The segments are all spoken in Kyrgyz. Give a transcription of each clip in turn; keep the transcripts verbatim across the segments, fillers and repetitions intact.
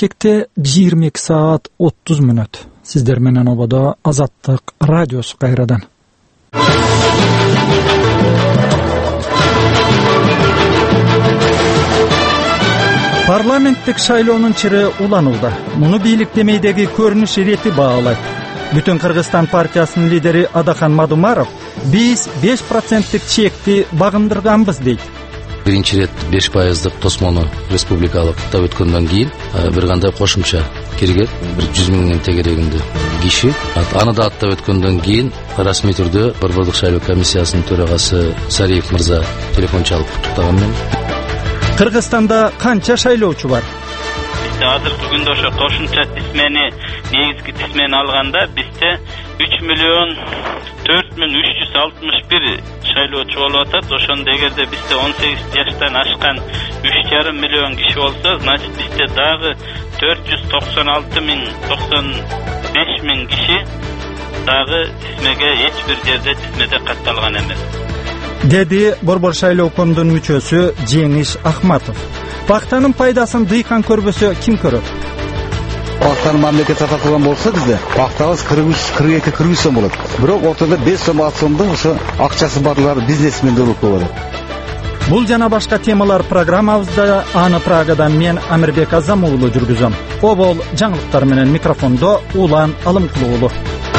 Бишкекте жыйырма эки саат отуз мүнөт. Сиздер менен ободо Азаттык радиосу кайрадан. Парламенттик шайлоонун чыры уланууда. Муну бийликтемейдеги көрүнүш ирети баалайт. Бүтүн Кыргызстан партиясынын лидери Адахан Мадумаров биз беш проценттик чекти багындырганбыз дейт. Биринчи рет беш пайыздык тосмону республикалык тап өткөндөн кийин бир кандай кошумча кирген бир жүз миңден тегерегинде киши. Аны да аттап өткөндөн кийин расмий түрдө Борбордук шайлоо комиссиясынын төрагасы Сариев мырза телефон чалып куттуктаган мен. Кыргызстанда канча шайлоочу бар? Бизде азыркы күндө ошо кошумча тизмени, негизги тизмени алганда бизде үч миллион төрт миң үч жүз алтымыш бир шайлоочу болуп атат. Ошондо эгерде бизде он сегиз жаштан ашкан үч жарым миллион киши болсо, значит бизде дагы төрт жүз токсон алты миң токсон беш миң киши дагы тизмеге эч бир жерде тизмеде катталган эмес, деди Борбор шайлоо коомунун мүчөсү Жеңиш Ахматов. Пактанын пайдасын дыйкан көрбөсө ким көрөт? Пактаны мамлекет сатып болсо бизде пактабыз кырк үч кырк эки кырк үч сом болот. Бирок ортодо беш сом алты сомдо ошо акчасы барлар бизнесмендер болот. Бул жана башка темалар программабызда. Аны Прагадан мен Амирбек Азам уулу жүргүзөм. Обол жаңылыктар менен микрофондо Улан Алымкулуу уулу.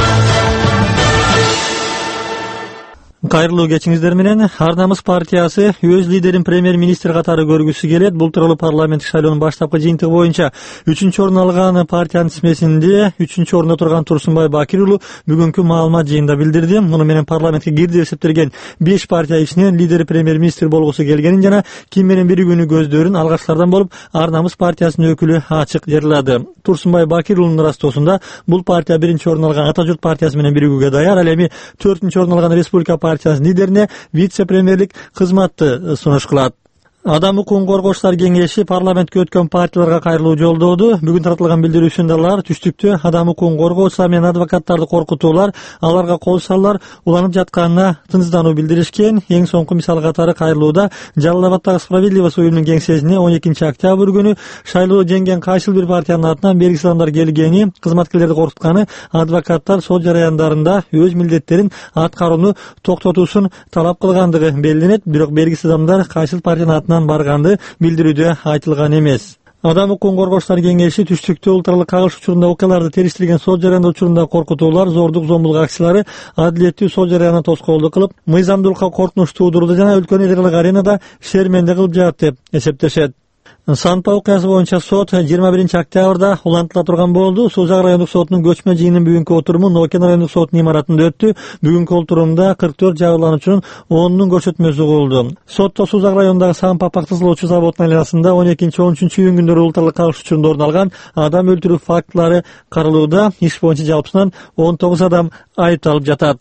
Кайрылуу кечиңиздер менен. Ар-Намыс партиясы өз лидерин премьер-министр катары көргүсү келет. Бул тууралуу парламенттик шайлоонун баштапкы жыйынтыгы боюнча үчүнчү орун алган партиянын тизмесинде үчүнчү орунда турган Турсунбай Бакир уулу бүгүнкү маалымат жыйында билдирди. Муну менен парламентке кирди деп эсептелген беш партия ичинен лидери премьер-министр болгусу келгенин жана ким менен биригүүнү көздөрүн алгачкылардан болуп Ар-Намыс партиясынын өкүлү ачык жырлады. Турсунбай Бакир уулунун ырастоосунда бул партия биринчи орун алган Ата журт партиясы менен биригүүгө даяр. Ал эми төртүнчү орун алган Республика партиясынын лидерине вице-премьерлик кызматты сунуш кылат. Адам укугун коргоочулар кеңеши парламентке өткөн партияларга кайрылуу жолдоду. Бүгүн таратылган билдирүүсүндө алар түштүктө адам укугун коргоочулар менен адвокаттарды коркутуулар, аларга кол салуулар уланып жатканына тынчсыздануу билдиришкен. Эң соңку мисал катары кайрылууда Жалал Абаддагы Справедливость уюмунун кеңсесине он экинчи октябрь күнү шайлоо жеңген кайсыл бир партиянын атынан белгисиз адамдар келгени, кызматкерлерди коркутканы, адвокаттар сот жараяндарында өз милдеттерин аткарууну токтотуусун талап кылгандыгы белгиленет. Бирок белгисиз адамдар кайсыл партиянын атынан барганды билдирүүдө айтылган эмес. Адам укугун коргоочулар кеңеши түштүктө улуттаралык кагылыш учурунда окуяларды териштирген сот жарыяндоо учурунда коркутуулар, зордук, зомбулук акциялары, адилеттүү сот жарыяны тоскоолдук кылып, мыйзамдуулукка коркунуч туудурду жана өлкөнүн этникалык аренада шерменде кылып жатат деп эсептешет. Санпа окуясы боюнча сот жыйырма биринчи октябрда улантыла турган болду. Созак райондук сотунун көчмө жыйынынын бүгүнкү отуруму Нокен райондук сотунун имаратында өттү. Бүгүнкү отурумда кырк төрт жабырлануучунун онунун көрсөтмөсү кылынды. Сотто Созак районундагы Санпа пактызылоочу заводунун айланасында он экинчи он үчүнчү июнь күндөрү улуттаралык кагылыш учурунда орун алган адам өлтүрүү фактылары каралууда. Иш боюнча жалпысынан он тогуз адам айыпталып жатат.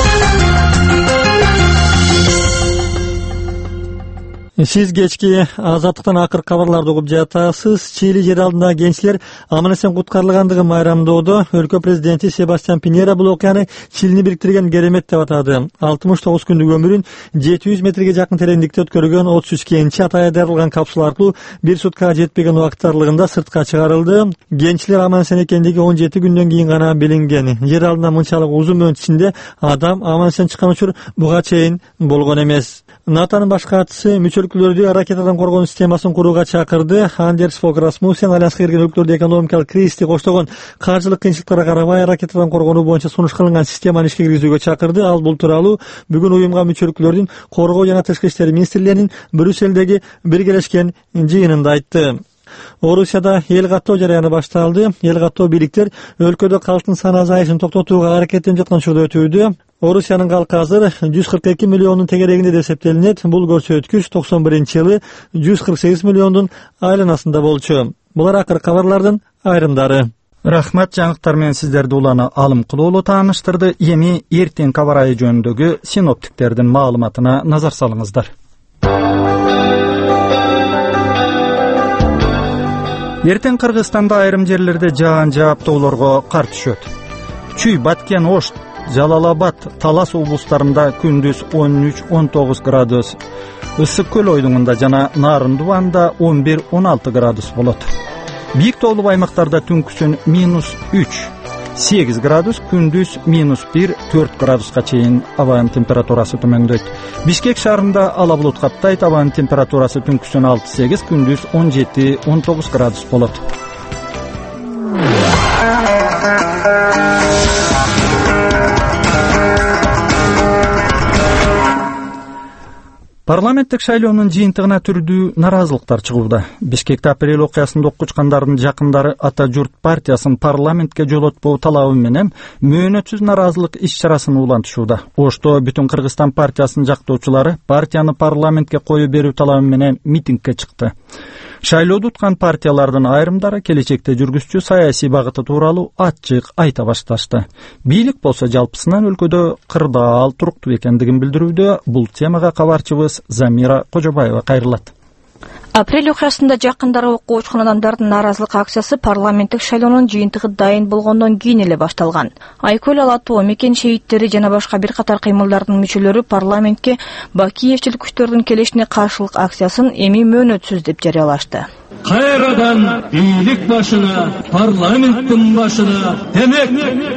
Сиз кечки Азаттыктан акыркы кабарларды угуп жатасыз. Чили жер алдындагы кенчилер аман-эсен куткарылгандыгын майрамдоодо. Өлкө президенти Себастьян Пиньера бул окуяны Чилини бириктирген керемет деп атады. алтымыш тогуз күндүк өмүрүн жети жүз метрге жакын тереңдикте өткөргөн отуз үч кенчи атайы дарылган капсула аркылуу бир суткага жетпеген убакыт аралыгында сыртка чыгарылды. Кенчилер аман-эсен экендиги он жети күндөн кийин гана билинген. Жер алдында мынчалык узун мөөнөт ичинде адам аман-эсен чыккан учур буга чейин болгон эмес. НАТОнун баш катчысы мүчөлүктөрдү ракетадан коргонуу системасын курууга чакырды. Андерс Фог Расмуссен альянска кирген өлкөлөрдө экономикалык кризисти коштогон каржылык кыйынчылыктарга карабай ракетадан коргонуу боюнча сунуш кылынган системаны ишке киргизүүгө чакырды. Ал бул тууралуу бүгүн уюмга мүчөлүктөрдүн коргоо жана тышкы иштер министрлеринин Брюссельдеги биргелешкен жыйынында айтты. Орусияда эл каттоо жарыяны башталды. Эл каттоо бийликтер өлкөдө калктын саны азайышын токтотууга аракеттенип жаткан учурда өтүүдө. Орусиянын калкы азыр жүз кырк эки миллиондун тегерегинде деп эсептелинет. Бул көрсөткүч токсон биринчи жылы жүз кырк сегиз миллиондун айланасында болчу. Булар акыркы кабарлардын айрымдары. Рахмат, жаңылыктар менен сиздерди Уланы Алымкулуу тааныштырды. Эми эртең кабар айы жөнүндөгү синоптиктердин маалыматына назар салыңыздар. Эртең Кыргызстанда айрым жерлерде жаан жааптоолорго кар түшөт. Чүй, Баткен, Ош, Жалал Абад, Талас облустарында күндүз он үч он тогуз градус, Ысык көл ойдуңунда жана Нарын Дубанда он бир он алты градус болот. Бийик тоолуу аймактарда түнкүсүн минус үч сегиз градус, күндүз минус бир төрт градуска чейин абанын температурасы төмөндөйт. Бишкек шаарында ала булут каптайт, абанын температурасы түнкүсүн алты сегиз, күндүз он жети он тогуз градус болот. Парламенттик шайлоонун жыйынтыгына түрдүү наразылыктар чыгууда. Бишкекте апрель окуясында окучкандардын жакындары Ата журт партиясын парламентке жолотпоо талабы менен мөөнөтсүз наразылык иш-чарасын улантышууда. Ошто Бүтүн Кыргызстан партиясынын жактоочулары партияны парламентке коюу берүү талабы менен митингге чыкты. Шайлоодо уткан партиялардын айрымдары келечекте жүргүзчү саясий багыты тууралуу ачык айта башташты. Бийлик болсо жалпысынан өлкөдө кырдаал туруктуу экендигин билдирүүдө. Бул темага кабарчыбыз Замира Кожобаева кайрылат. Апрель окуясында жакындары окуу учкан адамдардын наразылык акциясы парламенттик шайлоонун жыйынтыгы дайын болгондон кийин эле башталган. Айкөл Алатоо, Мекен шейиттери жана башка бир катар кыймылдардын мүчөлөрү парламентке бакиевчил күчтөрдүн келишине каршылык акциясын эми мөөнөтсүз деп жарыялашты. Кайрадан бийлик башына, парламенттин башына, демек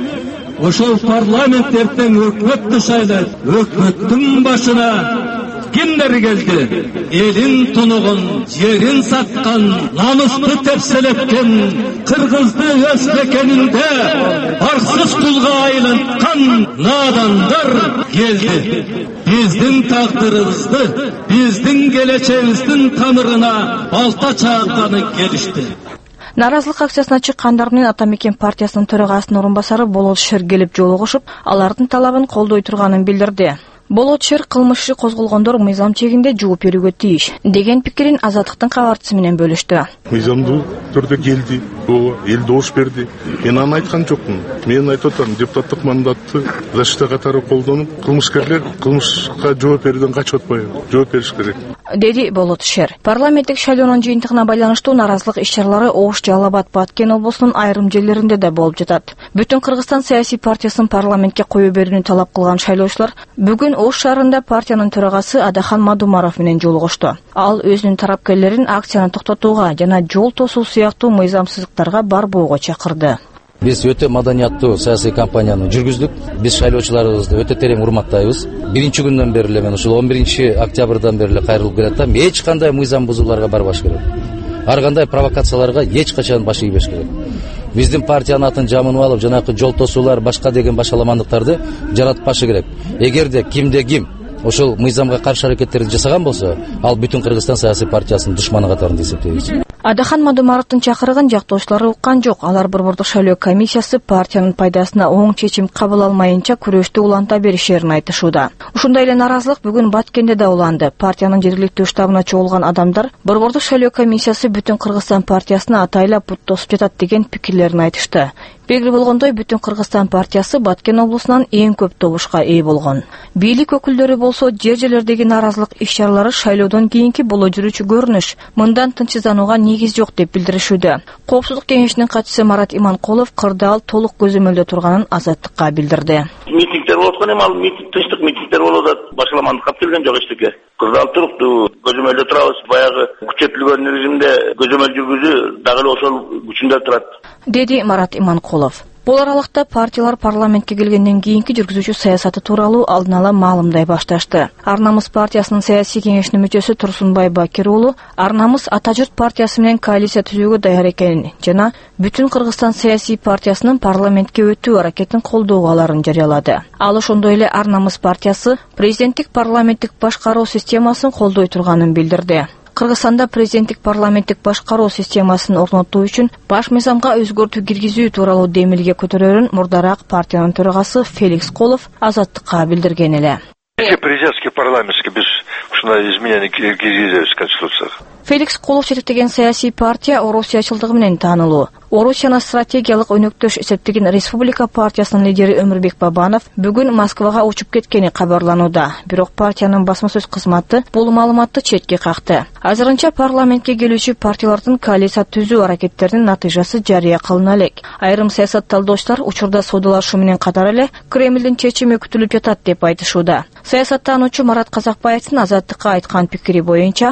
ошол парламент эртең өкмөттү шайлайт, өкмөттүн башына кимдер келди? Элин тунугун, жерин саткан, намысты тепселеткен, кыргызды өз мекенинде арсыз кулга айланткан надандар келди. Биздин тагдырыбызды, биздин келечегибиздин тамырына балта чаакканы келишти. Наразылык акциясына чыккандар менен Ата Мекен партиясынын төрагасынын орун басары Болот Шер келип жолугушуп, алардын талабын колдой турганын билдирди. Болот Шер кылмыш козголгондор мыйзам чегинде жооп берүүгө тийиш деген пикирин Азаттыктын кабарчысы менен бөлүштү. Мыйзамдуу түрдө келди, эл добуш берди. Мен аны айткан жокмун. Мен айтып атам, депутаттык мандатты защита катары колдонуп, кылмышкерлер кылмышка жооп берүүдөн качып атпайбы? Жооп бериш керек. Деди Болот Шер. Парламенттик шайлоонун жыйынтыгына байланыштуу наразылык иш-чаралары Ош, Жалал Абад, Баткен облусунун айрым жерлеринде да болуп жатат. Бүтүн Кыргызстан саясий партиясын парламентке коюу берүүнү талап кылган шайлоочулар бүгүн Ош шаарында партиянын төрагасы Адахан Мадумаров менен жолугушту. Ал өзүнүн тарапкерлерин акцияны токтотууга жана жол тосуу сыяктуу мыйзамсыздыктарга барбоого чакырды. Биз өтө маданияттуу саясий кампанияны жүргүздүк. Биз шайлоочуларыбызды өтө терең урматтайбыз. Биринчи күндөн бери эле мен ушул он биринчи октябрдан бери эле кайрылып келатам. Эч кандай мыйзам бузууларга барбаш керек. Ар кандай провокацияларга эч качан баш ийбеш керек. Биздин партиянын атын жамынып алып, жанакы жол тосуулар, башка деген башаламандыктарды жаратпашы керек. Эгерде кимде ким ошол мыйзамга каршы аракеттерди жасаган болсо, ал Бүтүн Кыргызстан саясий партиясынын душманы катарында эсептейбиз. Адахан Мадумаровдун чакырыгын жактоочулары уккан жок. Алар Борбордук шайлоо комиссиясы партиянын пайдасына оң чечим кабыл алмайынча күрөштү уланта беришерин айтышууда. Ушундай эле наразылык бүгүн Баткенде да уланды. Партиянын жергиликтүү штабына чогулган адамдар Борбордук шайлоо комиссиясы Бүтүн Кыргызстан партиясына атайлап бут тосуп жатат деген пикирлерин айтышты. Белгилүү болгондой, Бүтүн Кыргызстан партиясы Баткен облусунан эң көп добушка ээ болгон. Бийлик өкүлдөрү болсо жер-жерлердеги наразылык иш-чаралары шайлоодон кийинки боло жүрүүчү көрүнүш, мындан тынчсызданууга негиз жок деп билдиришүүдө. Коопсуздук кеңешинин катчысы Марат Иманкулов кырдаал толук көзөмөлдө турганын Азаттыкка билдирди. Митингдер болуп аткан эми ал митинг тынчтык митингдер болуп атат. Башаламандыкка келген жок эчтеке. Кырдаал туруктуу көзөмөлдө турабыз. Баягы күчөтүлгөн режимде көзөмөл жүргүзүү дагы эле ошол күчүндө турат, деди Марат Иманкулов. Бул аралыкта партиялар парламентке келгенден кийинки жүргүзүүчү саясаты тууралуу алдын ала маалымдай башташты. Ар намыс партиясынын саясий кеңешинин мүчөсү Турсунбай Бакир уулу Ар намыс Ата журт партиясы менен коалиция түзүүгө даяр экенин жана Бүтүн Кыргызстан саясий партиясынын парламентке өтүү аракетин колдоогуларын жарыялады. Ал ошондой эле Ар намыс партиясы президенттик парламенттик башкаруу системасын колдой турганын билдирди. Кыргызстанда президенттик парламенттик башкаруу системасын орнотуу үчүн баш мыйзамга өзгөртүү киргизүү тууралуу демилге көтөрөрүн мурдараак партиянын төрагасы Феликс Колов Азаттыкка билдирген эле. Президентский парламентский биз ушундай изменения киргизебиз конституцияга. Феликс Колов жетектеген саясий партия орусиячылдыгы менен таанылуу. Орусияны стратегиялык өнөктөш эсептеген Республика партиясынын лидери Өмүрбек Бабанов бүгүн Москвага учуп кеткени кабарланууда. Бирок партиянын басма сөз кызматы бул маалыматты четке какты. Азырынча парламентке келүүчү партиялардын коалиция түзүү аракеттеринин натыйжасы жарыя кылына элек. Айрым саясат талдоочулар учурда соодалашуу менен катар эле Кремлдин чечими күтүлүп жатат деп айтышууда. Саясаттануучу Марат Казакбаевдин Азаттыкка айткан пикири боюнча,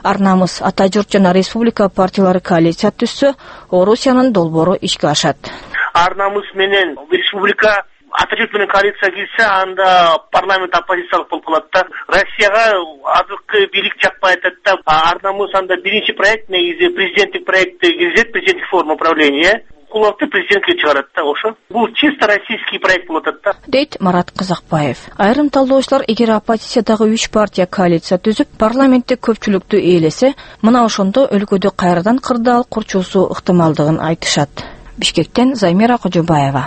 Ар намыс Ата журт жана республика партиялары коалиция түзсө, Орусиянын долбоору ишке ашат. Ар намыс менен республика Ата журт менен коалиция кирсе, анда парламент оппозициялык болуп калат да. Россияга азыркы бийлик жакпай атат да. Ар намыс анда биринчи проект негизи президенттик проектти киргизет, президенттик форма управления. Кулакты президентке чыгарат да, ошо. Бул чисто российский проект болуп атат да. Дейт Марат Казакбаев. Айрым талдоочулар эгер оппозициядагы үч партия коалиция түзүп, парламентте көпчүлүктү ээлесе, мына ошондо өлкөдө кайрадан кырдаал курчуусу ыктымалдыгын айтышат. Бишкектен Займира Кожобаева.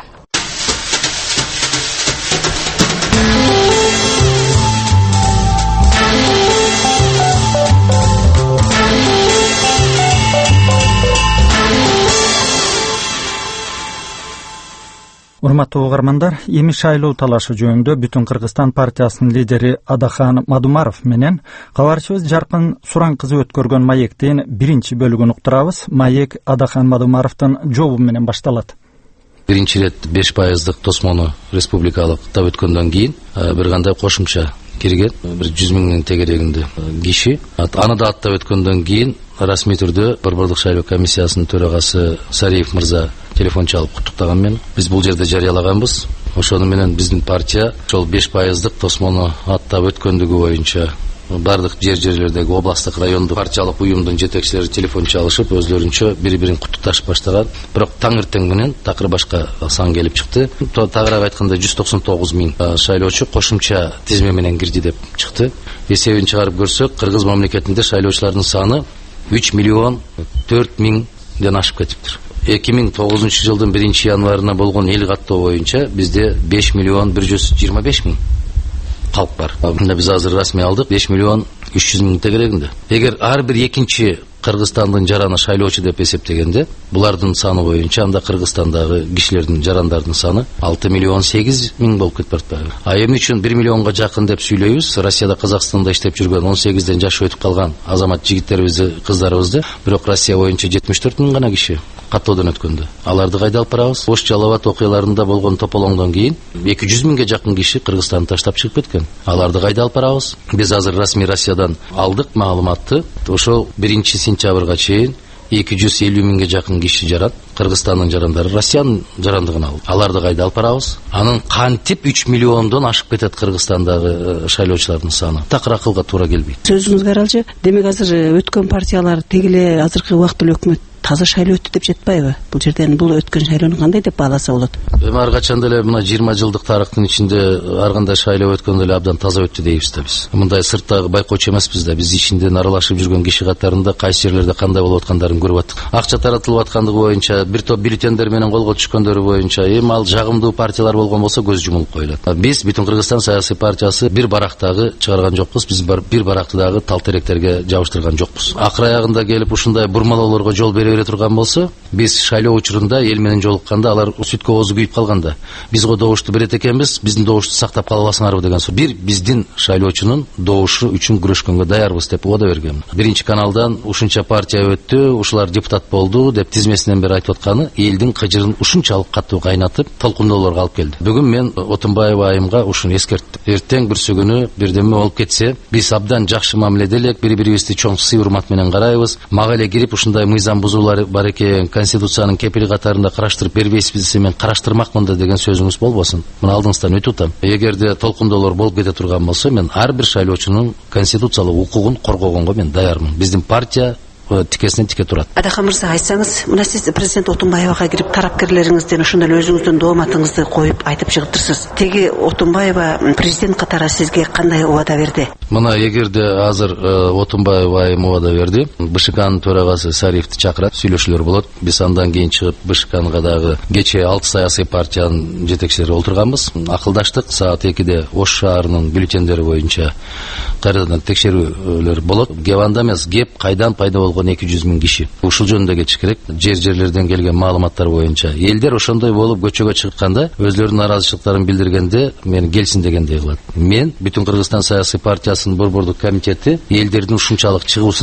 Урматтуу угармандар, эми шайлоо талашы жөнүндө Бүтүн Кыргызстан партиясынын лидери Адахан Мадумаров менен кабарчыбыз Жаркын Суран кызы өткөргөн маектин биринчи бөлүгүн уктурабыз. Маек Адахан Мадумаровдун жообу менен башталат. Биринчи ирет беш пайыздык тосмону республикалык тап өткөндөн кийин бир кандай кошумча кирген бир жүз миңдин тегерегинде киши. Аны да аттап өткөндөн кийин расмий түрдө Борбордук шайлоо комиссиясынын төрагасы Сариев мырза телефон чалып куттуктаган мен. Биз бул жерде жарыялаганбыз. Ошону менен биздин партия ошол беш пайыздык тосмону аттап өткөндүгү боюнча бардык жер-жерлердеги областтык райондук партиялык уюмдун жетекчилери телефон чалышып, өзлөрүнчө бири-бирин куттукташып баштаган. Бирок таң эртең менен такыр башка сан келип чыкты. Тагыраак айтканда жүз токсон тогуз миң шайлоочу кошумча тизме менен кирди деп чыкты. Эсебин чыгарып көрсөк, Кыргыз мамлекетинде шайлоочулардын саны үч миллион төрт миңден ашып кетиптир. эки миң тогузунчу жылдын биринчи январына болгон эл каттоо боюнча бизде беш миллион бир жүз жыйырма беш миң калк бар. Мында биз азыр расмий алдык беш миллион үч жүз миң тегерегинде. Эгер ар бир экинчи Кыргызстандын жараны шайлоочу деп эсептегенде, булардын саны боюнча анда Кыргызстандагы кишилердин, жарандардын саны алты миллион сегиз миң болуп кетип барат. А эмне үчүн бир миллионго жакын деп сүйлөйбүз? Россияда, Казакстанда иштеп жүргөн он сегизден жашы өтүп калган азамат жигиттерибизди, кыздарыбызды, бирок Россия боюнча жетимиш төрт миң гана киши каттоодон өткөндө. Аларды кайда алып барабыз? Ош Жалал Абад окуяларында болгон тополоңдон кийин эки жүз миңге жакын киши Кыргызстанды таштап чыгып кеткен. Аларды кайда алып барабыз? Биз азыр расмий Россиядан алдык маалыматты. Ошол биринчи сентябрга чейин эки жүз элүү миңге жакын киши жарат. Кыргызстандын жарандары Россиянын жарандыгын алып. Аларды кайда алып барабыз? Анын кантип үч миллиондон ашып кетет Кыргызстандагы шайлоочулардын саны? Такыр акылга туура келбейт. Сөзүңүзгө аралчы, демек азыр өткөн партиялар тегиле азыркы убактылуу өкмөт таза шайлоо өттү деп жетпайбы? Бул жерден бул өткөн шайлоону кандай деп бааласа болот? Эми ар качан деле мына жыйырма жылдык тарыхтын ичинде ар кандай шайлоо өткөндө эле абдан таза өттү дейбиз да биз. Мындай сырттагы байкоочу эмеспиз да. Биз ичинден аралашып жүргөн киши катарында кайсы жерлерде кандай болуп аткандарын көрүп аттык. Акча таратылып аткандыгы боюнча, бир топ бюллетендер менен колго түшкөндөрү боюнча, эми ал жагымдуу партиялар болгон болсо көз жумулуп коюлат. Биз Бүтүн Кыргызстан саясий партиясы бир барактагы чыгарган жокпуз. Биз бир баракты дагы тал теректерге жабыштырган жокпуз. Акыр аягында келип ушундай бурмалоолорго жол бере бере турган болсо, биз шайлоо учурунда эл менен жолукканда алар сүткө оозу күйүп калганда, биз го добушту берет экенбиз, биздин добушту сактап кала аласыңарбы деген суроо. Бир биздин шайлоочунун добушу үчүн күрөшкөнгө даярбыз деп убада бергем. Биринчи каналдан ушунча партия өттү, ушулар депутат болду деп тизмесинен бери айтып атканы элдин кыжырын ушунчалык катуу кайнатып, толкундоолорго алып келди. Бүгүн мен Отунбаева айымга ушуну эскерттим. Эртең бүрсүгүнү бирдеме болуп кетсе, биз абдан жакшы мамиледе элек, бири-бирибизди чоң сый урмат менен карайбыз. Мага эле кирип ушундай мыйзам бузуулар бар экен, конституциянын кепили катарында караштырып бербейсиз десе, мен караштырмакмын да деген сөзүңүз болбосун. Мына алдыңыздан өтүп атам. Эгерде толкундоолор болуп кете турган болсо, мен ар бир шайлоочунун конституциялык укугун коргогонго мен даярмын. Биздин партия тикесинен тике турат. Адахан мырза, айтсаңыз, мына сиз президент Отунбаевага кирип тарапкерлериңизден ошондой өзүңүздүн дооматыңызды коюп айтып чыгыптырсыз. Теги Отунбаева президент катары сизге кандай убада берди? Мына эгерде азыр Отунбаева айым убада берди, БШКнын төрагасы Сариевди чакырат, сүйлөшүүлөр болот. Биз андан кийин чыгып БШКнга дагы кечээ алты саясий партиянын жетекчилери олтурганбыз. Акылдаштык, саат экиде Ош шаарынын бюллетендери боюнча кайрадан текшерүүлөр болот. Кеп анда эмес, кеп кайдан пайда болгон эки жүз миң киши. Ушул жөнүндө кечик керек. Жер-жерлерден келген маалыматтар боюнча элдер ошондой болуп көчөгө чыкканда, өзлөрүнүн наразычылыктарын билдиргенде мени келсин дегендей кылат. Мен Бүтүн Кыргызстан саясий партиясынын борбордук комитети элдердин ушунчалык чыгуусуна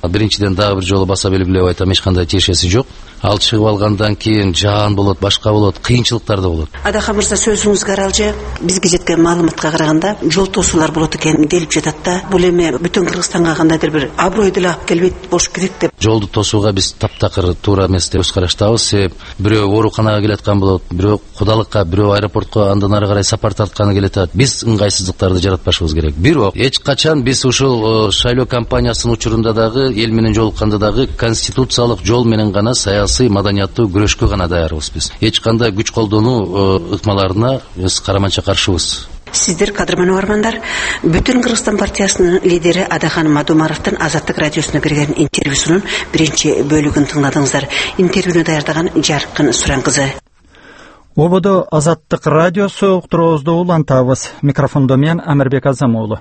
биринчиден дагы бир жолу баса белгилеп айтам, эч кандай тиешеси жок. Ал чыгып алгандан кийин жаан болот, башка болот, кыйынчылыктар да болот. Адахан мырза, сөзүңүзгө аралжы бизге жеткен маалыматка караганда жол тосуулар болот экен делип жатат да. Бул эми бүтүн Кыргызстанга кандайдыр бир аброй деле алып келбейт болуш керек деп. Жолду тосууга биз таптакыр туура эмес деп караштабыз. Себеп бирөө ооруканага келаткан болот, бирөө кудалыкка, бирөө аэропортко андан ары карай сапар тартканы келет. Биз ыңгайсыздыктарды жаратпашыбыз керек. Бирок эч качан биз ушул шайлоо кампаниясынын учурунда дагы эл менен жолукканда дагы конституциялык жол менен гана саясий маданияттуу күрөшкө гана даярбыз биз. Эч кандай күч колдонуу ыкмаларына биз караманча каршыбыз. Сиздер, кадырман угармандар, Бүтүн Кыргызстан партиясынын лидери Адахан Мадумаровдун Азаттык радиосуна берген интервьюсунун биринчи бөлүгүн тыңладыңыздар. Интервьюну даярдаган Жаркын Суран кызы. Ободо Азаттык радиосу уктуруубузду улантабыз. Микрофондо мен Амирбек Азам уулу.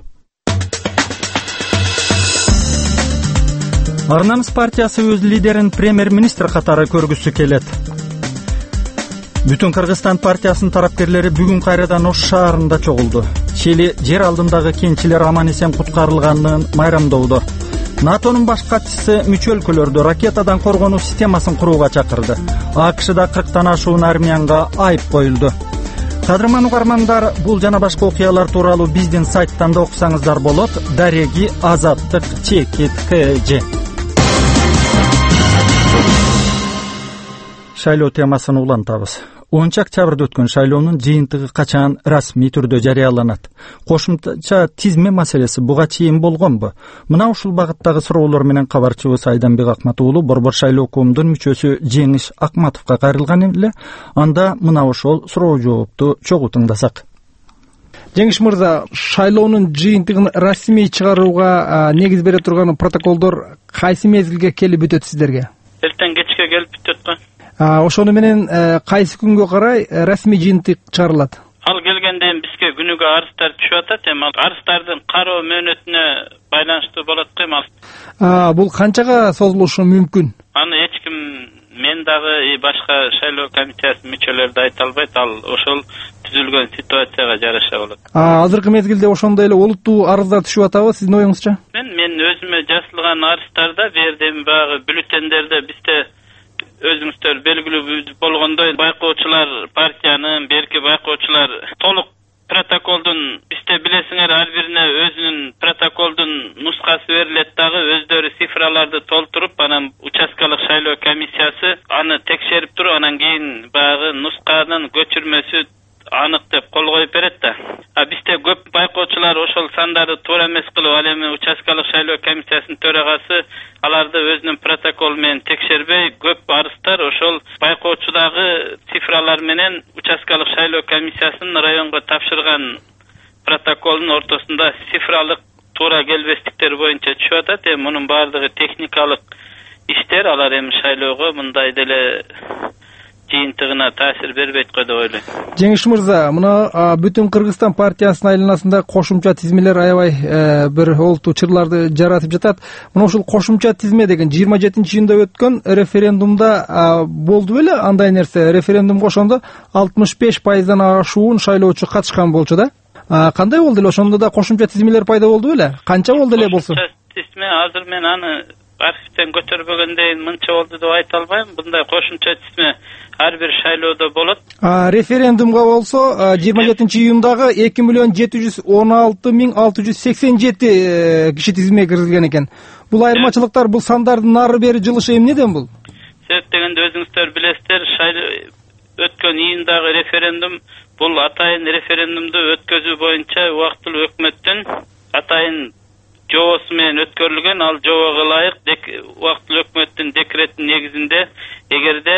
Ар-Намыс партиясы өз лидерин премьер-министр катары көргүсү келет. Бүтүн Кыргызстан партиясынын тарапкерлери бүгүн кайрадан Ош шаарында чогулду. Чели жер алдындагы кенчилер аман-эсен куткарылганын майрамдоодо. НАТОнун баш катчысы мүчө өлкөлөрдү ракетадан коргонуу системасын курууга чакырды. АКШда кырктан ашуун армиянга айып коюлду. Кадырман угармандар, бул жана башка окуялар тууралуу биздин сайттан да окусаңыздар болот. Дареги Азаттык чекит кж. Шайлоо темасын улантабыз. онунчу октябрда өткөн шайлоонун жыйынтыгы качан расмий түрдө жарыяланат? Кошумча тизме маселеси буга чейин болгонбу? Мына ушул багыттагы суроолор менен кабарчыбыз Айданбек Акмат уулу Борбор шайлоо коомдун мүчөсү Жеңиш Акматовго кайрылган эле. Анда мына ошол суроо жоопту чогуу тыңдасак. Жеңиш мырза, шайлоонун жыйынтыгын расмий чыгарууга негиз бере турган протоколдор кайсы мезгилге келип бүтөт сиздерге? Эртең кечке келип бүтөт го. Ошону менен кайсы күнгө карай расмий жыйынтык чыгарылат? Ал келгенде бизге күнүгө арыздар түшүп атат. Эми арыздардын кароо мөөнөтүнө байланыштуу болот го эми. Бул канчага созулушу мүмкүн? Аны эч ким, мен дагы башка шайлоо комиссиясынын мүчөлөрү да айта албайт. Ал ошол түзүлгөн ситуацияга жараша болот. Азыркы мезгилде ошондой эле олуттуу арыздар түшүп атабы сиздин оюңузча? Мен мен өзүмө жазылган арыздарда бу жерде баягы бюллетендерде бизде өзүңүздөр белгилүү болгондой байкоочулар партиянын берки байкоочулар толук протоколдун бизде билесиңер ар бирине өзүнүн протоколдун нускасы берилет дагы өздөрү цифраларды толтуруп анан участкалык шайлоо комиссиясы аны текшерип туруп анан кийин баягы нусканын көчүрмөсү анык деп кол коюп берет да. А бизде көп байкоочулар ошол сандарды туура эмес кылып, ал эми участкалык шайлоо комиссиясынын төрагасы аларды өзүнүн протокол менен текшербей, көп арыздар ошол байкоочудагы цифралар менен участкалык шайлоо комиссиясынын районго тапшырган протоколдун ортосунда цифралык туура келбестиктер боюнча түшүп атат. Эми мунун баардыгы техникалык иштер, алар эми шайлоого мындай деле жыйынтыгына таасир бербейт го деп ойлойм. Жеңиш мырза, мына Бүтүн Кыргызстан партиясынын айланасында кошумча тизмелер аябай бир олуттуу чырларды жаратып жатат. Мына ушул кошумча тизме деген жыйырма жетинчи июнда өткөн референдумда болду беле андай нерсе? Референдумга ошондо алтымыш беш пайыздан ашуун шайлоочу катышкан болчу да. Кандай болду эле? Ошондо да кошумча тизмелер пайда болду беле? Канча болду эле болсо? Тизме азыр мен аны архивден көтөрбөгөндөн мынча болду деп айта албайм. Мындай кошумча тизме ар бир шайлоодо болот. Референдумга болсо жыйырма жетинчи июндагы эки миллион жети жүз он алты миң алты жүз сексен жети киши тизимге киргизилген экен. Бул айырмачылыктар, бул сандардын нары бери жылышы эмнеден бул? Себеп дегенде өзүңүздөр билесиздер, өткөн июндагы референдум бул атайын референдумду өткөзүү боюнча убактылуу өкмөттүн атайын жобосу менен өткөрүлгөн. Ал жобого ылайык убактылуу өкмөттүн декретинин негизинде эгерде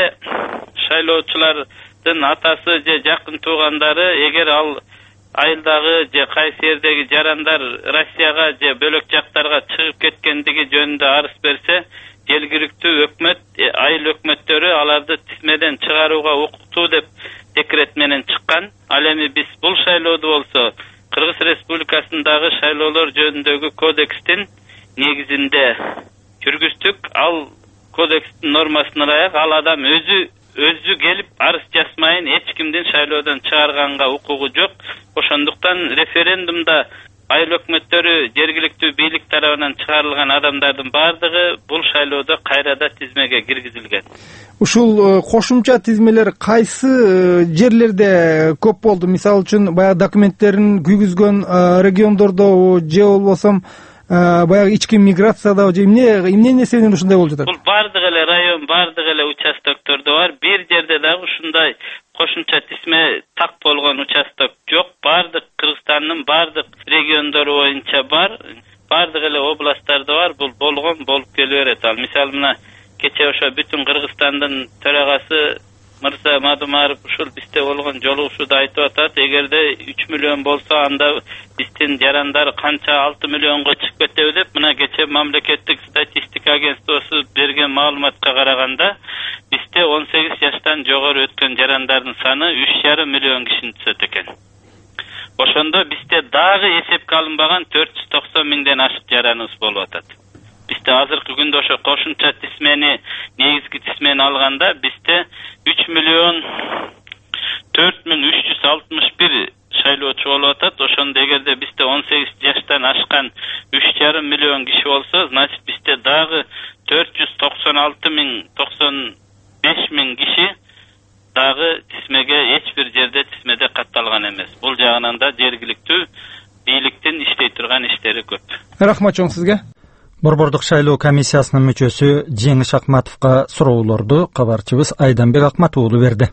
шайлоочулардын атасы же жакын туугандары эгер ал айылдагы же кайсы жердеги жарандар Россияга же бөлөк жактарга чыгып кеткендиги жөнүндө арыз берсе, жергиликтүү өкмөт, айыл өкмөттөрү аларды тизмеден чыгарууга укуктуу деп декрет менен чыккан. Ал эми биз бул шайлоодо болсо Кыргыз Республикасындагы шайлоолор жөнүндөгү кодекстин негизинде жүргүздүк. Ал кодекстин нормасына ылайык ал адам өзү өзү келип арыз жазмайын эч кимдин шайлоодон чыгарганга укугу жок. Ошондуктан референдумда айыл өкмөттөрү, жергиликтүү бийлик тарабынан чыгарылган адамдардын бардыгы бул шайлоодо кайрада тизмеге киргизилген. Ушул кошумча тизмелер кайсы жерлерде көп болду? Мисалы үчүн баягы документтерин күйгүзгөн региондордо же болбосо баягы ички миграциядабы же эмне эмне себептен ушундай болуп жатат? Бул бардык эле район, бардык эле участоктордо бар. Бир жерде дагы ушундай кошумча тизме так болгон участок жок. Бардык Кыргызстандын бардык региондору боюнча бар. Бардык эле областтарда бар. Бул болгон болуп келе берет. Ал мисалы мына кече ошо бүтүн Кыргызстандын төрагасы Мырза Мадумаров ушул бизде болгон жолугушууда айтып атат, эгерде үч миллион болсо анда биздин жарандар канча алты миллионго чыгып кетеби деп, мына кече мамлекеттик статистика агентствосу берген маалыматка караганда бизде он сегиз жаштан жогору өткөн жарандардын саны үч жарым миллион кишини түзөт экен. Ошондо бизде дагы эсепке алынбаган төрт жүз токсон миңден ашык жараныбыз болуп атат. Бизде азыркы күндө ошо кошумча тизмени, негизги тизмени алганда бизде үч миллион төрт миң үч жүз алтымыш бир шайлоочу болуп атат. Ошондо эгерде бизде он сегиз жаштан ашкан үч жарым миллион киши болсо, значит бизде дагы төрт жүз токсон алты миң токсон беш миң киши дагы тизмеге эч бир жерде тизмеде катталган эмес. Бул жагынан да жергиликтүү бийликтин иштей турган иштери көп. Рахмат чоң сизге. Борбордук шайлоо комиссиясынын мүчөсү Жеңиш Акматовго суроолорду кабарчыбыз Айданбек Акмат уулу берди.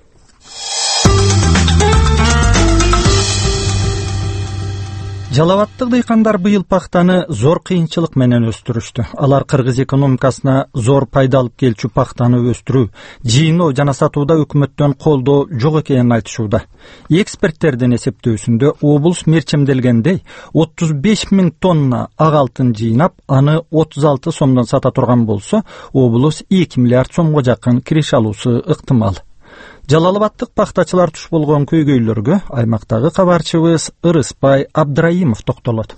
Жалал-Абадтык дыйкандар быйыл пахтаны зор кыйынчылык менен өстүрүштү. Алар кыргыз экономикасына зор пайда алып келчү пахтаны өстүрүү, жыйноо жана сатууда өкмөттөн колдоо жок экенин айтышууда. Эксперттердин эсептөөсүндө облус мерчемделгендей отуз беш миң тонна ак алтын жыйнап, аны отуз алты сомдон сата турган болсо, облус эки миллиард сомго жакын кириш алуусу ыктымал. Жалал-Абадтык пахтачылар туш болгон көйгөйлөргө аймактагы кабарчыбыз Ырыспай Абдраимов токтолот.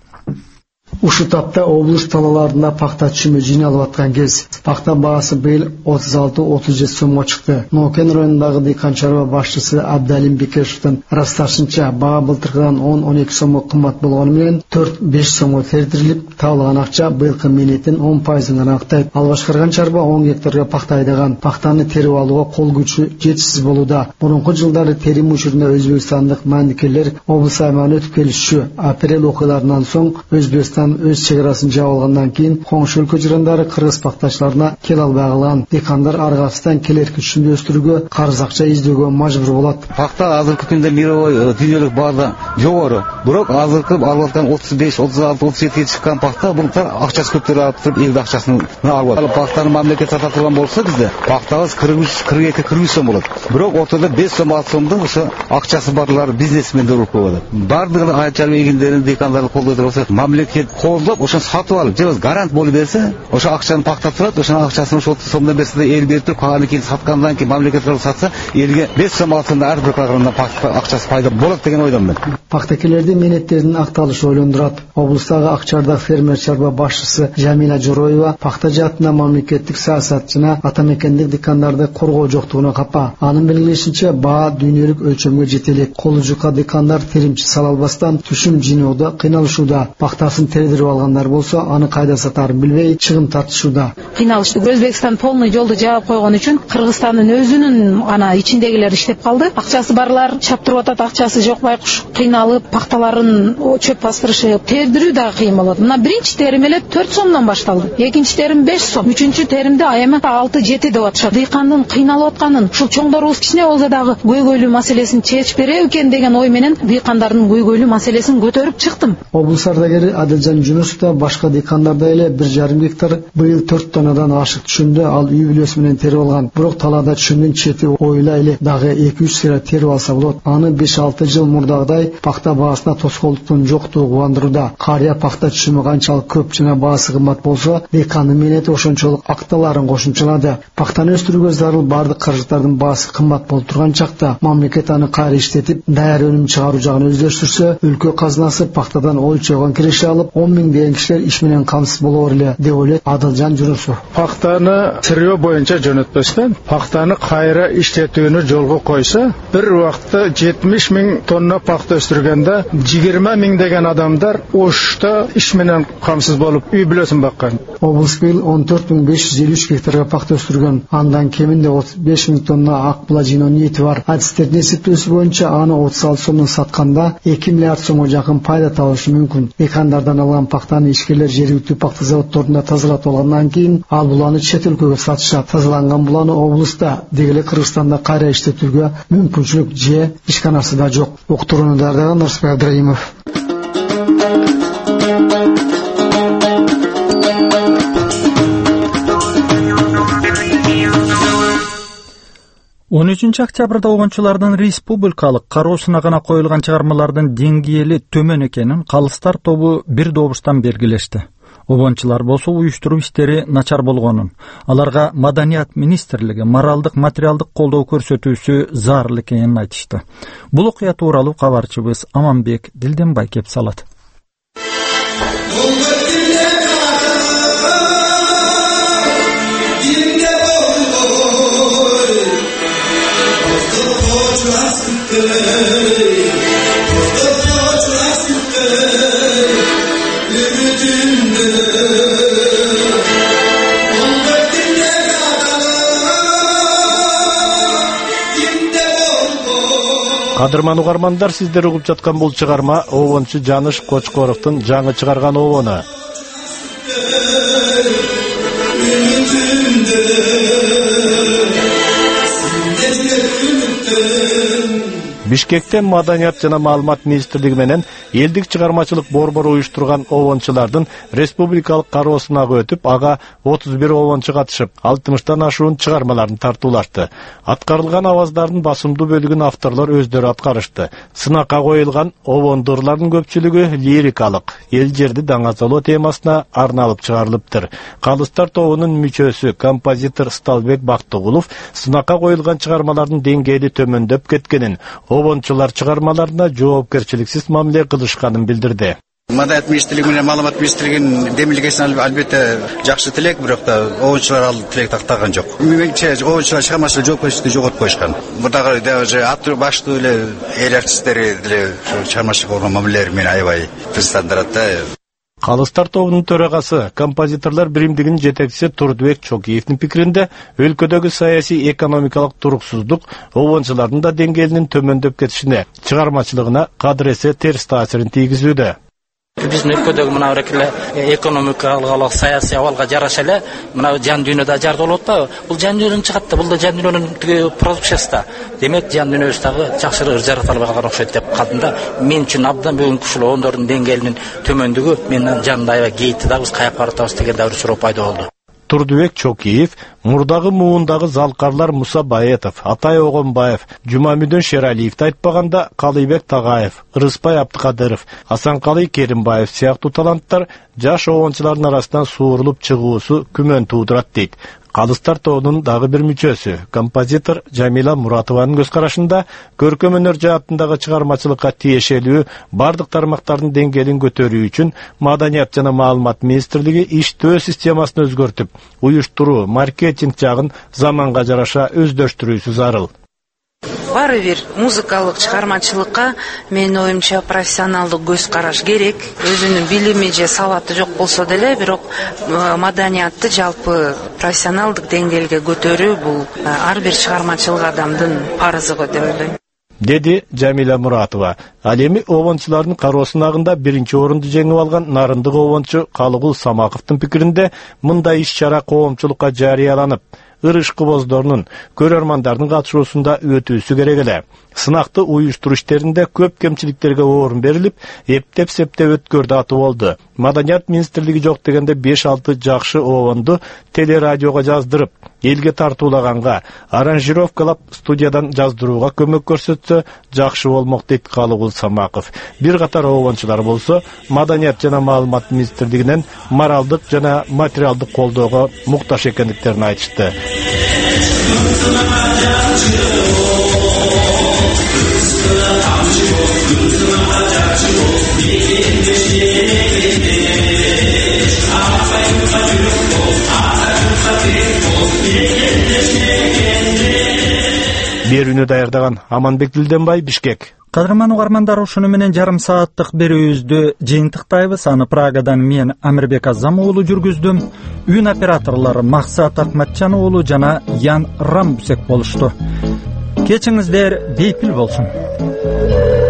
Ушул тапта облус талааларында пахта түшүмү жыйналып аткан кез пахта баасы быйыл отуз алты отуз жети сомго чыкты. Нокен районундагы дыйкан чарба башчысы Абдалим Бекешевдин ырасташынча баа былтыркыдан он он эки сомго кымбат болгону менен төрт беш сомго тердирилип, табылган акча быйылкы менеттин он пайызын анактайт. Ал башкарган чарба он гектарга пахта айдаган. Пахтаны терип алууга кол күчү жетишсиз болууда. Мурунку жылдары терим учурунда өзбекстандык мандикерлер облус аймагына өтүп келишчү. Апрель окуяларынан соң Өзбекстан өз чегарасын жаап алгандан кийин коңшу өлкө жарандары кыргыз пахтачыларына келе албай калган. Дыйкандар аргасынан келерки түшүмдү өстүрүүгө карыз акча издөөгө мажбур болот. Пахта азыркы күндө мировой дүйнөлүк баарда жогору. Бирок азыркы алып аткан отуз беш отуз алты отуз жетиге чыккан пахта бултар акчасы көптөр алып туруп, элди акчасын алып алат. Пахтаны мамлекет сата турган болсо бизде пахтабыз кырк үч кырк эки кырк үч сом болот. Бирок ортодо беш сом алты сомдон ошо акчасы барлар бизнесмендер уруп коет. Бардыгын айчар эгиндерин дыйкандарды колдой турса, мамлекет колдоп ошону сатып алып, же гарант болуп берсе, ошо акчаны пахтап турат, ошонун акчасын ошо отуз сомдон берсе да эл берип туруп, калганы кийин саткандан кийин мамлекет сатса, элге беш сом алты сомдон ар бир калганда пахта акчасы пайда болот деген ойдомун. Пахтакерлердин менеттеринин акталышы ойлондурат. Облустагы Акчардак фермер чарба башчысы Жамила Жороева пахта жаатына мамлекеттик саясатчына атамекендик дыйкандарды коргоо жоктугуна капа. Анын белгилешинче, баа дүйнөлүк өлчөмгө жете элек. Колу жука дыйкандар теримчи сала албастан түшүм жыйноодо кыйналышууда. Пахтасын тердирип алгандар болсо, аны кайда сатарын билбей чыгым тартышууда. Кыйналышты. Өзбекстан полный жолду жаап койгон үчүн Кыргызстандын өзүнүн ана ичиндегилер иштеп калды. Акчасы барлар чаптырып атат, акчасы жок байкуш. Кыйналып, пахталарын чөп бастырышы, тердирүү да кыйын болот. Мына биринчи терим эле төрт сомдон башталды. Экинчи терим беш сом, үчүнчү теримде айыма алты жети деп атышат. Дыйкандын кыйналып атканын, ушул чоңдорубуз кичине болсо дагы көйгөйлүү маселесин чечип бере экен деген ой менен дыйкандардын көйгөйлүү маселесин көтөрүп чыктым. Облус ардагери Адилжан Жунусов да башка дыйкандарда эле бир жарым гектар быйыл төрт тоннадан ашык түшүмдү ал үй бүлөсү менен терип алган. Бирок талаада түшүмдүн чети ойла эле дагы эки үч сыйра терип алса болот. Аны беш алты жыл мурдагыдай пахта баасына тоскоолдуктун жоктугу кубандырууда. Карыя пахта түшүмү канчалык көп жана баасы кымбат болсо, дыйкандын менети ошончолук акталарын кошумчалады. Пахтаны өстүрүүгө зарыл бардык каражаттардын баасы кымбат болуп турган чакта мамлекет аны кайра иштетип, даяр өнүм чыгаруу жагын өздөштүрсө, өлкө казынасы пахтадан ойчойгон киреше алып, он миң деген кишилер иш менен камсыз боло эле деп ойлойт Адылжан Жунусов. Пактаны тирөө боюнча жөнөтпөстөн пактаны кайра иштетүүнү жолго койсо, бир убакта жетимиш миң тонна пакта өстүргөндө жыйырма миң деген адамдар ошто иш менен камсыз болуп үй бүлөсүн баккан. Облус быйыл он төрт миң беш жүз элүү үч гектарга пакта өстүргөн. Андан кеминде отуз беш миң тонна ак була жыйноо ниети бар. Адистердин эсептөөсү боюнча аны отуз алты сомдон сатканда эки миллиард сомго жакын пайда табышы мүмкүн. Экандардан алган пактаны ишкерлер жергиликтүү пакта заводдорунда тазалатып алгандан кийин ал буланы чет өлкөгө сатышат. Тазаланган буланы облуста дегеле Кыргызстанда кайра иштетүүгө мүмкүнчүлүк же ишканасы да жок. Уктурууну даярдаган Нурсултан Абдраимов. он үчүнчү октябрда обончулардын республикалык кароосуна гана коюлган чыгармалардын деңгээли төмөн экенин калыстар тобу бир добуштан белгилешти. Обончулар болсо уюштуруу иштери начар болгонун, аларга Маданият министрлиги моралдык материалдык колдоо көрсөтүүсү зарыл экенин айтышты. Бул окуя тууралуу кабарчыбыз Аманбек Дилденбай кеп салат. Кадырман угармандар, сиздер угуп жаткан бул чыгарма обончу Жаныш Кочкоровдун жаңы чыгарган обону. Бишкекте Маданият жана маалымат министрлиги менен элдик чыгармачылык борбору уюштурган обончулардын республикалык кароосунага өтүп, ага отуз бир обончу катышып, алтымыштан ашуун чыгармаларын тартуулашты. Аткарылган аваздардын басымдуу бөлүгүн авторлор өздөрү аткарышты. Сынакка коюлган обондурлардын көпчүлүгү лирикалык, эл жерди даңазалоо темасына арналып чыгарылыптыр. Калыстар тобунун мүчөсү композитор Сталбек Бактыгулов сынакка коюлган чыгармалардын деңгээли төмөндөп кеткенин, обончулар чыгармаларына жоопкерчиликсиз мамиле кылышканын билдирди. Маданият министрлиги менен маалымат министрлигинин демилгесин албетте жакшы тилек, бирок да обончулар ал тилек тактаган жок. Менимче обончулар чыгармачылык жоопкерчиликти жоготуп коюшкан. Мурдагы даже аты баштуу эле эл артисттери деле чыгармачылык болгон мамилелер менен аябай тынчтандырат да. Калыстар тобунун төрагасы, композиторлор биримдигинин жетекчиси Турдубек Чокиевдин пикиринде, өлкөдөгү саясий экономикалык туруксуздук обончулардын да деңгээлинин төмөндөп кетишине, чыгармачылыгына кадыресе терс таасирин тийгизүүдө. Биздин өлкөдөгү мына эле экономикалык саясий абалга жараша эле мына жан дүйнөдө жарды болуп атпайбы? Бул жан дүйнөнүн чыгат да, бул да жан дүйнөнүн тиги продукциясы да. Демек жан дүйнөбүз дагы жакшыраак жарата албай калган окшойт деп калдым да. Мен үчүн абдан бүгүнкү ушул обондордун деңгээлинин төмөндүгү менин жанымда аябай кейитти да, биз каяка баратабыз деген да бир суроо пайда болду. Турдубек Чокиев, мурдагы муундагы залкарлар Муса Баетов, Атай Огонбаев, Жумамидон Шералиевди айтпаганда Калыйбек Тагаев, Ырыспай Абдыкадыров, Асанкалый Керимбаев сыяктуу таланттар жаш обончулардын арасынан суурулуп чыгуусу күмөн туудурат дейт. Калыстар тобунун дагы бир мүчөсү, композитор Жамила Муратованын көз карашында көркөм өнөр жаатындагы чыгармачылыкка тиешелүү бардык тармактардын деңгээлин көтөрүү үчүн Маданият жана маалымат министрлиги иштөө системасын өзгөртүп, уюштуруу, маркетинг жагын заманга жараша өздөштүрүүсү зарыл. Бары бир музыкалык чыгармачылыкка менин оюмча профессионалдык көз караш керек. Өзүнүн билими же сабаты жок болсо деле, бирок маданиятты жалпы профессионалдык деңгээлге көтөрүү бул ар бир чыгармачылык адамдын парызы го деп ойлойм. Деди Жамила Муратова. Ал эми обончулардын кароосунагында биринчи орунду жеңип алган Нарындык обончу Калыгул Самаковдун пикиринде мындай иш-чара коомчулукка жарыяланып, ырышкыбоздорунун, көрөрмандардын катышуусунда өтүүсү керек эле. Сынакты уюштуруу иштеринде көп кемчиликтерге орун берилип, эптеп-септеп өткөрдү аты болду. Маданият министрлиги жок дегенде беш алты жакшы обонду телерадиого жаздырып, элге тартуулаганга, аранжировкалап студиядан жаздырууга көмөк көрсөтсө жакшы болмок дейт Калыгул Самаков. Бир катар обончулар болсо Маданият жана маалымат министрлигинен моралдык жана материалдык колдоого муктаж экендиктерин айтышты. Берүүнү даярдаган Аманбек Дилденбай, Бишкек. Кадырман угармандар, ушуну менен жарым сааттык берүүбүздү жыйынтыктайбыз. Аны Прагадан мен Амирбек Азам уулу жүргүздүм. Үн операторлору Максат Акматжан уулу жана Ян Рамбусек болушту. Кечиңиздер бейпил болсун.